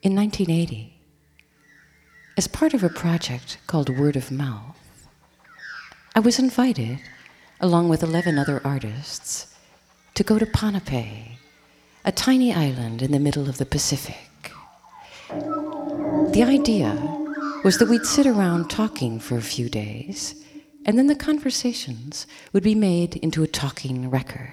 In 1980, as part of a project called Word of Mouth, I was invited, along with 11 other artists, to go to Ponape, a tiny island in the middle of the Pacific. The idea was that we'd sit around talking for a few days, and then the conversations would be made into a talking record.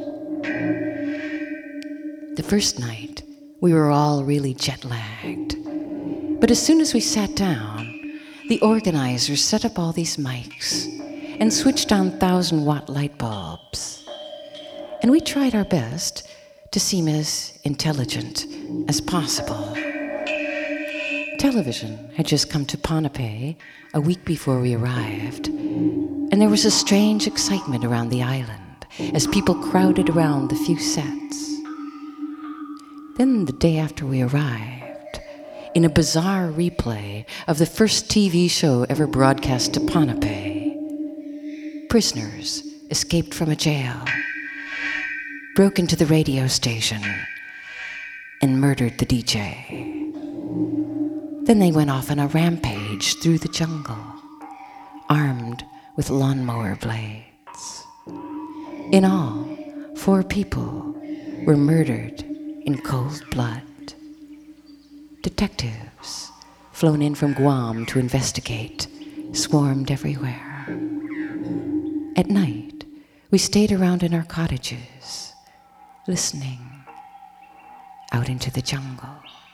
The first night, we were all really jet-lagged. But as soon as we sat down, the organizers set up all these mics and switched on 1,000-watt light bulbs. And we tried our best to seem as intelligent as possible. Television had just come to Ponape a week before we arrived, and there was a strange excitement around the island as people crowded around the few sets. Then the day after we arrived, in a bizarre replay of the first TV show ever broadcast to Ponape, prisoners escaped from a jail, broke into the radio station, and murdered the DJ. Then they went off on a rampage through the jungle, armed with lawnmower blades. In all, 4 people were murdered in cold blood. Detectives, flown in from Guam to investigate, swarmed everywhere. At night, we stayed around in our cottages, listening out into the jungle.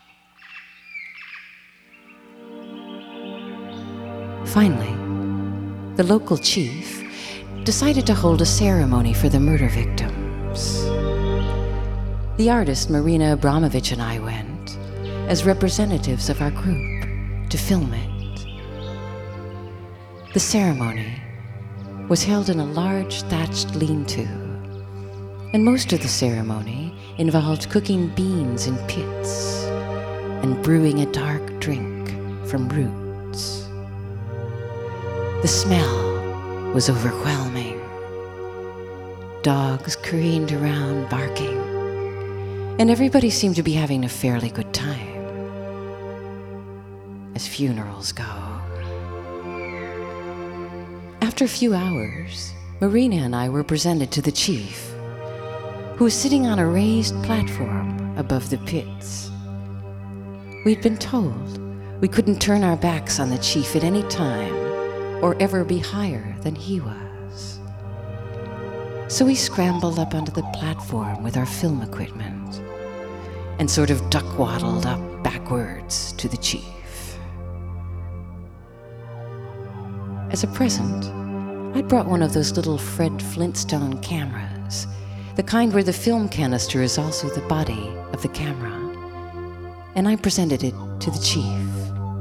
Finally, the local chief decided to hold a ceremony for the murder victims. The artist Marina Abramovich and I went as representatives of our group to film it. The ceremony was held in a large thatched lean-to, and most of the ceremony involved cooking beans in pits and brewing a dark drink from roots. The smell was overwhelming. Dogs careened around barking, and everybody seemed to be having a fairly good time, as funerals go. After a few hours, Marina and I were presented to the chief, who was sitting on a raised platform above the pits. We'd been told we couldn't turn our backs on the chief at any time or ever be higher than he was. So we scrambled up onto the platform with our film equipment and sort of duck-waddled up backwards to the chief. As a present, I'd brought one of those little Fred Flintstone cameras, the kind where the film canister is also the body of the camera, and I presented it to the chief.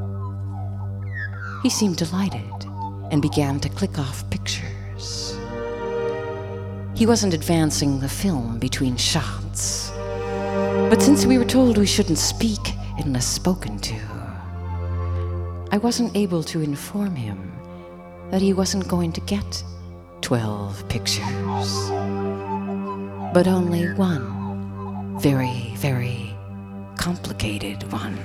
He seemed delighted and began to click off pictures. He wasn't advancing the film between shots, but since we were told we shouldn't speak unless spoken to, I wasn't able to inform him that he wasn't going to get 12 pictures, but only one very, very complicated one.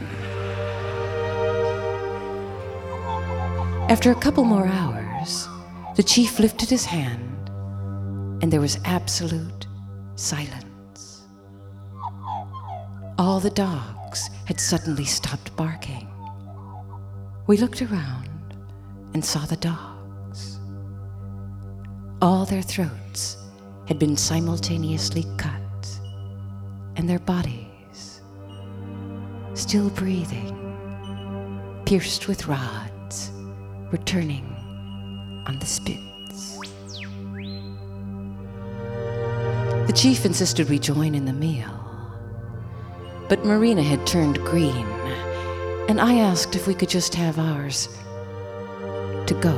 After a couple more hours, the chief lifted his hand, and there was absolute silence. All the dogs had suddenly stopped barking. We looked around and saw the dogs. All their throats had been simultaneously cut, and their bodies, still breathing, pierced with rods, were turning on the spits. The chief insisted we join in the meal, but Marina had turned green, and I asked if we could just have ours to go.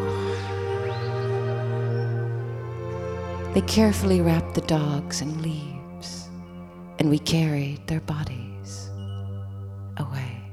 They carefully wrapped the dogs in leaves, and we carried their bodies away.